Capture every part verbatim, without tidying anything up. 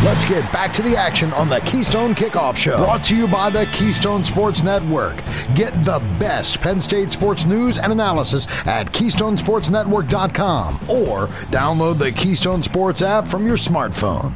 Let's get back to the action on the Keystone Kickoff Show. Brought to you by the Keystone Sports Network. Get the best Penn State sports news and analysis at keystone sports network dot com or download the Keystone Sports app from your smartphone.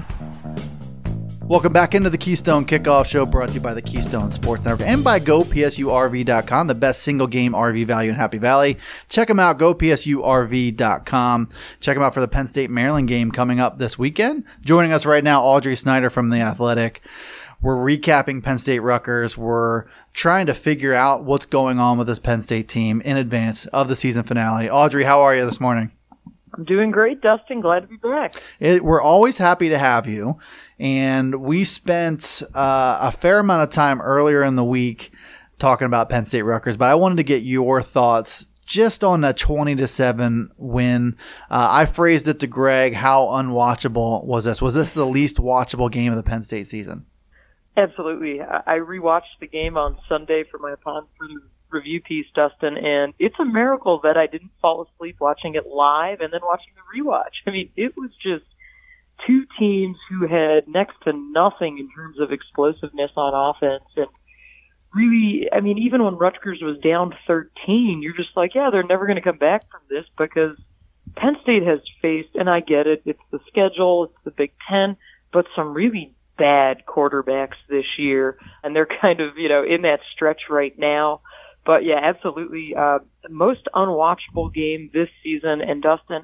Welcome back into the Keystone Kickoff Show, brought to you by the Keystone Sports Network and by Go P S U R V dot com, the best single-game R V value in Happy Valley. Check them out, Go P S U R V dot com. Check them out for the Penn State-Maryland game coming up this weekend. Joining us right now, Audrey Snyder from The Athletic. We're recapping Penn State-Rutgers. We're trying to figure out what's going on with this Penn State team in advance of the season finale. Audrey, how are you this morning? I'm doing great, Dustin. Glad to be back. It, we're always happy to have you. And we spent uh, a fair amount of time earlier in the week talking about Penn State Rutgers, but I wanted to get your thoughts just on the twenty to seven win. Uh, I phrased it to Greg, how unwatchable was this? Was this the least watchable game of the Penn State season? Absolutely. I rewatched the game on Sunday for my Upon Further review piece, Dustin, and it's a miracle that I didn't fall asleep watching it live and then watching the rewatch. I mean, it was just two teams who had next to nothing in terms of explosiveness on offense. And really, I mean, even when Rutgers was down thirteen, you're just like, yeah, they're never going to come back from this because Penn State has faced, and I get it, it's the schedule, it's the Big Ten, but some really bad quarterbacks this year. And they're kind of, you know, in that stretch right now. But yeah, absolutely. Uh, most unwatchable game this season. And Dustin,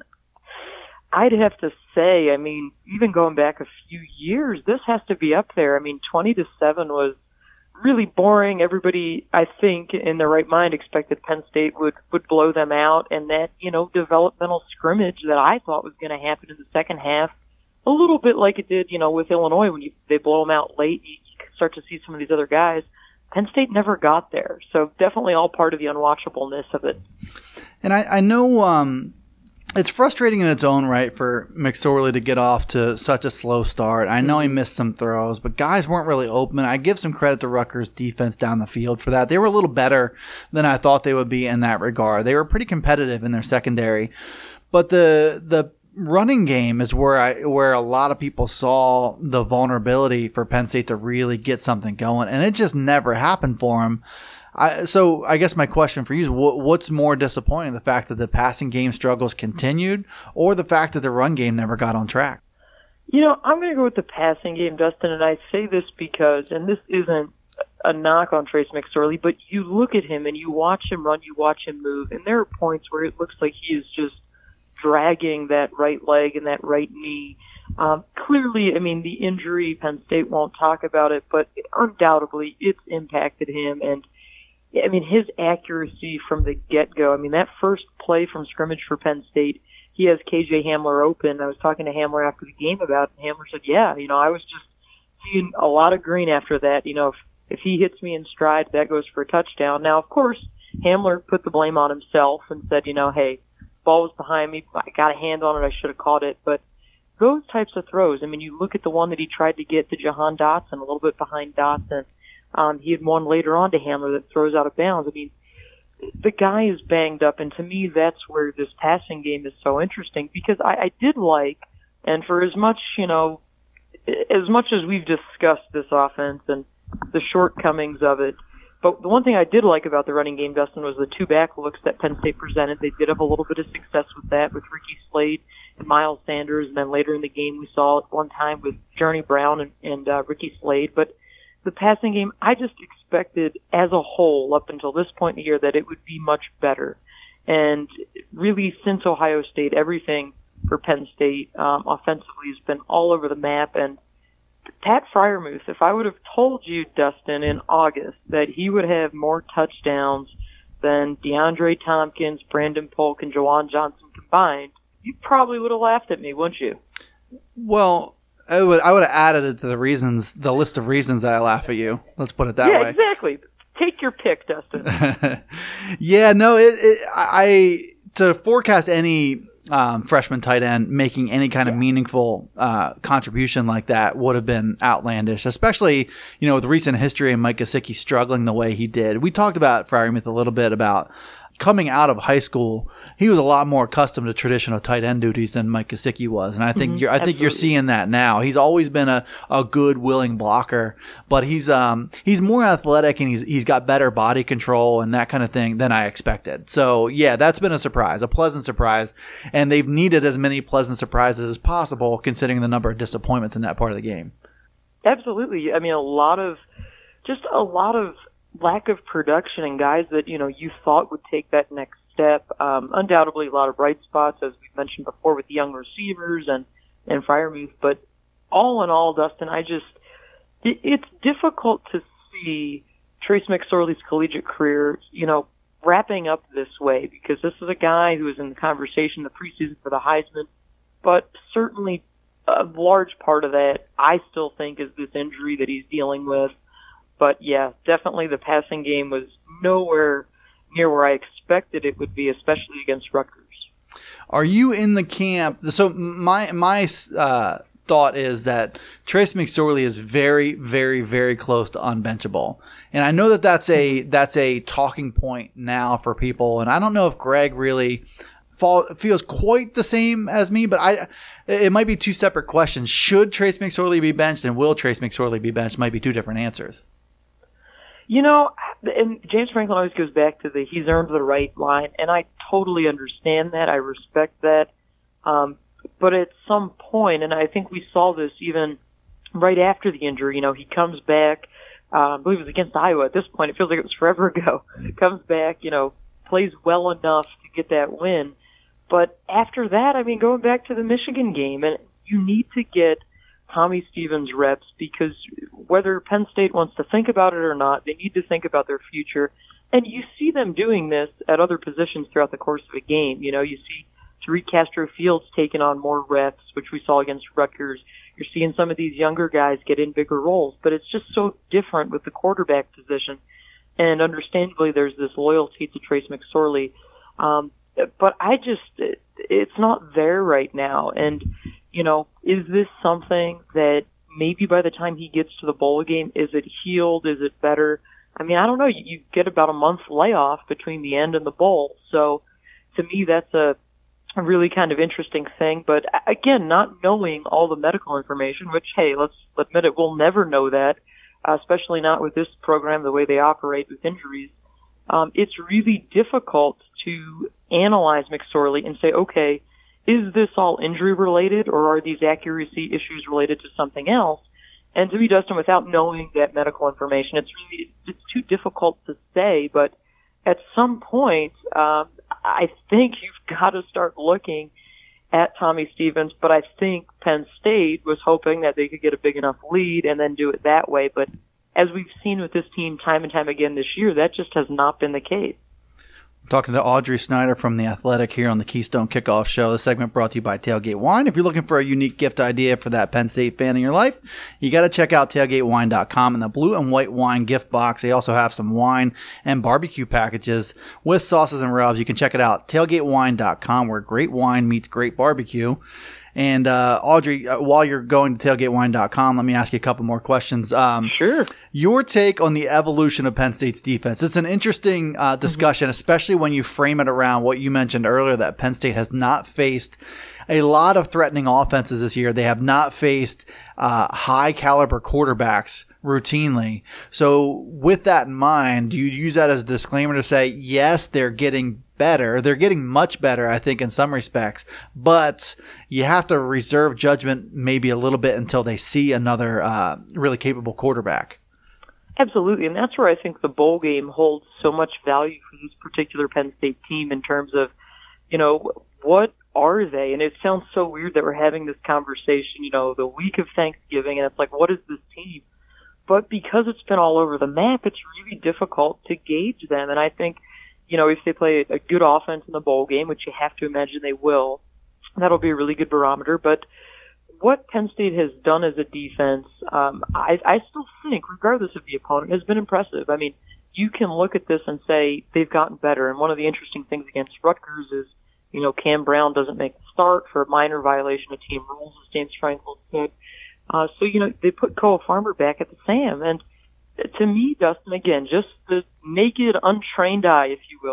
I'd have to say, I mean, even going back a few years, this has to be up there. I mean, twenty to seven was really boring. Everybody, I think, in their right mind expected Penn State would, would blow them out. And that, you know, developmental scrimmage that I thought was going to happen in the second half, a little bit like it did, you know, with Illinois when you, they blow them out late, you start to see some of these other guys. Penn State never got there. So definitely all part of the unwatchableness of it. And I, I know um, it's frustrating in its own right for McSorley to get off to such a slow start. I know he missed some throws, but guys weren't really open. I give some credit to Rutgers' defense down the field for that. They were a little better than I thought they would be in that regard. They were pretty competitive in their secondary. But the the running game is where I where a lot of people saw the vulnerability for Penn State to really get something going, and it just never happened for them. I, so I guess my question for you is, what, what's more disappointing, the fact that the passing game struggles continued, or the fact that the run game never got on track? You know, I'm going to go with the passing game, Dustin, and I say this because, and this isn't a knock on Trace McSorley, but you look at him and you watch him run, you watch him move, and there are points where it looks like he is just dragging that right leg and that right knee. Um, clearly, I mean, the injury, Penn State won't talk about it, but undoubtedly it's impacted him. And, I mean, his accuracy from the get-go, I mean, that first play from scrimmage for Penn State, he has K J Hamler open. I was talking to Hamler after the game about it, and Hamler said, yeah, you know, I was just seeing a lot of green after that. You know, if, if he hits me in stride, that goes for a touchdown. Now, of course, Hamler put the blame on himself and said, you know, hey, ball was behind me, I got a hand on it, I should have caught it. But those types of throws, I mean, you look at the one that he tried to get to Jahan Dotson, a little bit behind Dotson. Um, he had one later on to Hamler that throws out of bounds. I mean, the guy is banged up, and to me, that's where this passing game is so interesting, because I, I did like, and for as much, you know, as much as we've discussed this offense and the shortcomings of it, but the one thing I did like about the running game, Dustin, was the two back looks that Penn State presented. They did have a little bit of success with that, with Ricky Slade and Miles Sanders, and then later in the game we saw it one time with Journey Brown and, and uh, Ricky Slade. But the passing game, I just expected as a whole up until this point in the year that it would be much better. And really, since Ohio State, everything for Penn State um, offensively has been all over the map. And Pat Freiermuth, if I would have told you, Dustin, in August that he would have more touchdowns than DeAndre Tompkins, Brandon Polk, and Jawan Johnson combined, you probably would have laughed at me, wouldn't you? Well, I would I would have added it to the reasons, the list of reasons that I laugh at you. Let's put it that yeah, way. Yeah, exactly. Take your pick, Dustin. yeah, no, it, it I to forecast any Um, freshman tight end making any kind of meaningful uh, contribution like that would have been outlandish, especially, you know, with recent history and Mike Gesicki struggling the way he did. We talked about Freiermuth a little bit about coming out of high school. he was a lot more accustomed to traditional tight end duties than Mike Gesicki was, and I think mm-hmm, you're I absolutely. think you're seeing that now. He's always been a, a good, willing blocker, but he's um he's more athletic and he's he's got better body control and that kind of thing than I expected. So yeah, that's been a surprise, a pleasant surprise, and they've needed as many pleasant surprises as possible, considering the number of disappointments in that part of the game. Absolutely, I mean a lot of just a lot of lack of production and guys that you know you thought would take that next step. Um, undoubtedly, a lot of bright spots, as we mentioned before, with the young receivers and and Freiermuth. But all in all, Dustin, I just it, it's difficult to see Trace McSorley's collegiate career, you know, wrapping up this way, because this is a guy who was in the conversation in the preseason for the Heisman. But certainly, a large part of that, I still think, is this injury that he's dealing with. But yeah, definitely the passing game was nowhere near where I expected it would be, especially against Rutgers. Are you in the camp? So my my uh, thought is that Trace McSorley is very, very, very close to unbenchable, and I know that that's a that's a talking point now for people. And I don't know if Greg really fall, feels quite the same as me, but I it might be two separate questions. Should Trace McSorley be benched, and will Trace McSorley be benched? Might be two different answers. You know, and James Franklin always goes back to the he's earned the right line, and I totally understand that. I respect that. Um, but at some point, and I think we saw this even right after the injury, you know, he comes back, uh, I believe it was against Iowa at this point. It feels like it was forever ago. Comes back, you know, plays well enough to get that win. But after that, I mean, going back to the Michigan game, and you need to get Tommy Stevens reps, because whether Penn State wants to think about it or not, they need to think about their future. And you see them doing this at other positions throughout the course of a game. You know, you see Tariq Castro-Fields taking on more reps, which we saw against Rutgers. You're seeing some of these younger guys get in bigger roles, but it's just so different with the quarterback position. And understandably, there's this loyalty to Trace McSorley. Um, but I just, it, it's not there right now. And you know, is this something that maybe by the time he gets to the bowl game, is it healed? Is it better? I mean, I don't know. You, you get about a month layoff between the end and the bowl. So to me, that's a, a really kind of interesting thing. But again, not knowing all the medical information, which, hey, let's admit it, we'll never know that, uh, especially not with this program, the way they operate with injuries. Um, it's really difficult to analyze McSorley and say, okay, is this all injury related, or are these accuracy issues related to something else? And to me, Dustin, without knowing that medical information, it's really it's too difficult to say. But at some point, um, I think you've got to start looking at Tommy Stevens. But I think Penn State was hoping that they could get a big enough lead and then do it that way. But as we've seen with this team time and time again this year, that just has not been the case. Talking to Audrey Snyder from The Athletic here on the Keystone Kickoff Show. The segment brought to you by Tailgate Wine. If you're looking for a unique gift idea for that Penn State fan in your life, you got to check out tailgate wine dot com and the blue and white wine gift box. They also have some wine and barbecue packages with sauces and rubs. You can check it out, tailgate wine dot com, where great wine meets great barbecue. And uh, Audrey, uh, while you're going to tailgate wine dot com, let me ask you a couple more questions. Um, sure. Your take on the evolution of Penn State's defense. It's an interesting uh, discussion, mm-hmm. especially when you frame it around what you mentioned earlier, that Penn State has not faced a lot of threatening offenses this year. They have not faced uh, high-caliber quarterbacks routinely. So with that in mind, do you use that as a disclaimer to say, yes, they're getting better. They're getting much better, I think, in some respects, but you have to reserve judgment maybe a little bit until they see another uh, really capable quarterback. Absolutely, and that's where I think the bowl game holds so much value for this particular Penn State team in terms of, you know, what are they? And it sounds so weird that we're having this conversation, you know, the week of Thanksgiving, and it's like, what is this team? But because it's been all over the map, it's really difficult to gauge them. And I think, you know, if they play a good offense in the bowl game, which you have to imagine they will, that'll be a really good barometer. But what Penn State has done as a defense, um, I, I still think, regardless of the opponent, has been impressive. I mean, you can look at this and say they've gotten better. And one of the interesting things against Rutgers is, you know, Cam Brown doesn't make the start for a minor violation of team rules, as James Franklin said. Uh, so, you know, they put Koa Farmer back at the Sam. And to me, Dustin, again, just the naked, untrained eye, if you will,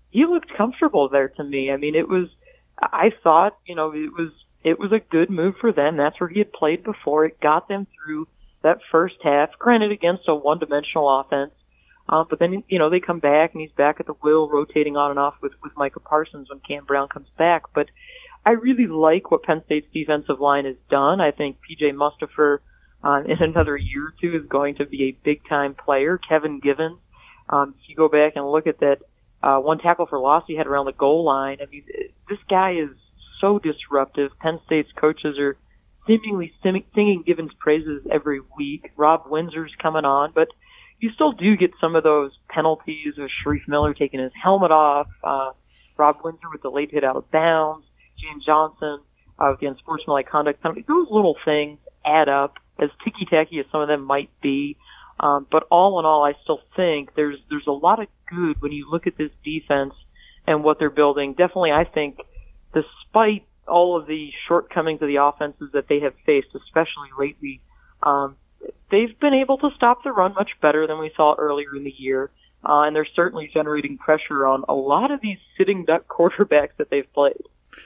he looked comfortable there to me. I mean, it was, I thought, you know, it was, it was a good move for them. That's where he had played before. It got them through that first half, granted against a one-dimensional offense. Um, but then, you know, they come back and he's back at the wheel, rotating on and off with, with Micah Parsons when Cam Brown comes back. But I really like what Penn State's defensive line has done. I think P J Mustipher, uh, in another year or two is going to be a big-time player. Kevin Givens, um, if you go back and look at that, uh, one tackle for loss he had around the goal line, I mean, this guy is so disruptive. Penn State's coaches are seemingly singing Givens praises every week. Rob Windsor's coming on, but you still do get some of those penalties with Sharif Miller taking his helmet off, uh, Rob Windsor with the late hit out of bounds, James Johnson uh, with the unsportsmanlike conduct penalty. Those little things add up, as ticky-tacky as some of them might be. Um, but all in all, I still think there's there's a lot of good when you look at this defense and what they're building. Definitely, I think, despite all of the shortcomings of the offenses that they have faced, especially lately, um, they've been able to stop the run much better than we saw earlier in the year. Uh, and they're certainly generating pressure on a lot of these sitting duck quarterbacks that they've played.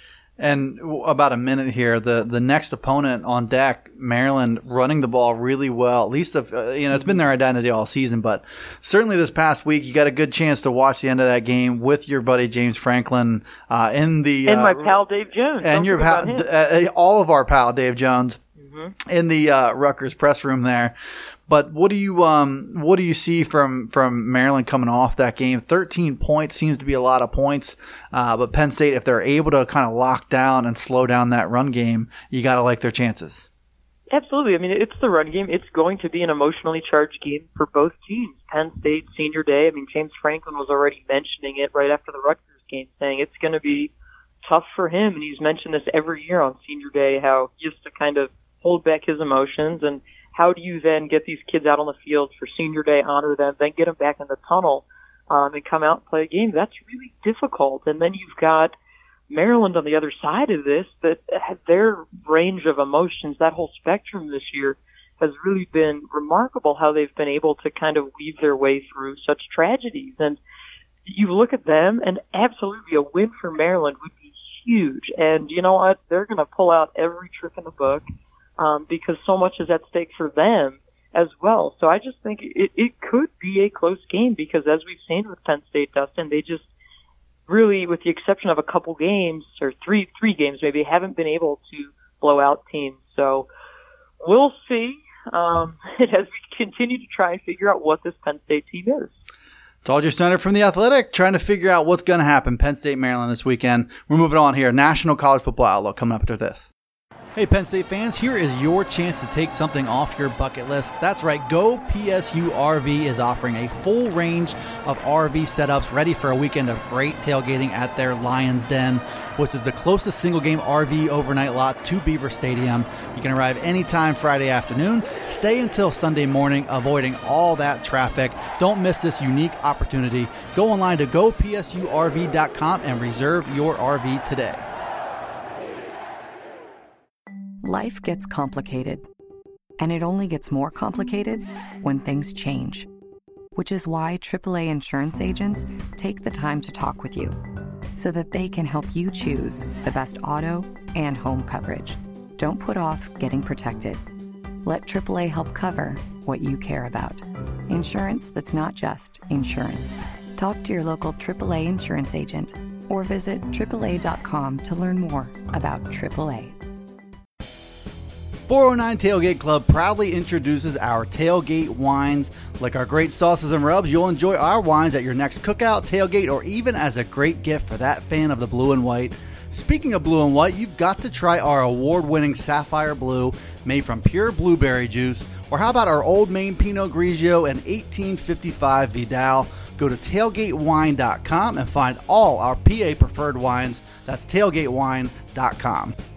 And about a minute here, the, the next opponent on deck, Maryland, running the ball really well. At least, if, uh, you know, it's been their identity all season, but certainly this past week, you got a good chance to watch the end of that game with your buddy James Franklin uh, in the and uh, my pal Dave Jones, and Don't your pal, uh, all of our pal Dave Jones mm-hmm. in the uh, Rutgers press room there. But what do you um what do you see from, from Maryland coming off that game? thirteen points seems to be a lot of points, uh, but Penn State, if they're able to kind of lock down and slow down that run game, you got to like their chances. Absolutely. I mean, it's the run game. It's going to be an emotionally charged game for both teams. Penn State senior day. I mean, James Franklin was already mentioning it right after the Rutgers game, saying it's going to be tough for him, and he's mentioned this every year on senior day, how he has to kind of hold back his emotions. And how do you then get these kids out on the field for senior day, honor them, then get them back in the tunnel um, and come out and play a game? That's really difficult. And then you've got Maryland on the other side of this, that their range of emotions, that whole spectrum this year, has really been remarkable how they've been able to kind of weave their way through such tragedies. And you look at them, and absolutely a win for Maryland would be huge. And you know what? They're going to pull out every trick in the book. Um, because so much is at stake for them as well. So I just think it, it could be a close game because, as we've seen with Penn State, Dustin, they just really, with the exception of a couple games, or three three games maybe, haven't been able to blow out teams. So we'll see um, as we continue to try and figure out what this Penn State team is. It's Alger Steiner from The Athletic, trying to figure out what's going to happen Penn State, Maryland this weekend. We're moving on here. National College Football Outlook coming up after this. Hey, Penn State fans, here is your chance to take something off your bucket list. That's right, Go P S U R V is offering a full range of R V setups ready for a weekend of great tailgating at their Lions Den, which is the closest single-game R V overnight lot to Beaver Stadium. You can arrive anytime Friday afternoon, stay until Sunday morning, avoiding all that traffic. Don't miss this unique opportunity. Go online to go P S U R V dot com and reserve your R V today. Life gets complicated, and it only gets more complicated when things change, which is why triple A insurance agents take the time to talk with you so that they can help you choose the best auto and home coverage. Don't put off getting protected. Let triple A help cover what you care about. Insurance that's not just insurance. Talk to your local triple A insurance agent or visit triple A dot com to learn more about triple A. four oh nine Tailgate Club proudly introduces our tailgate wines. Like our great sauces and rubs, you'll enjoy our wines at your next cookout, tailgate, or even as a great gift for that fan of the blue and white. Speaking of blue and white, you've got to try our award-winning Sapphire Blue made from pure blueberry juice. Or how about our Old Main Pinot Grigio and eighteen fifty-five Vidal? Go to tailgate wine dot com and find all our P A preferred wines. That's tailgate wine dot com.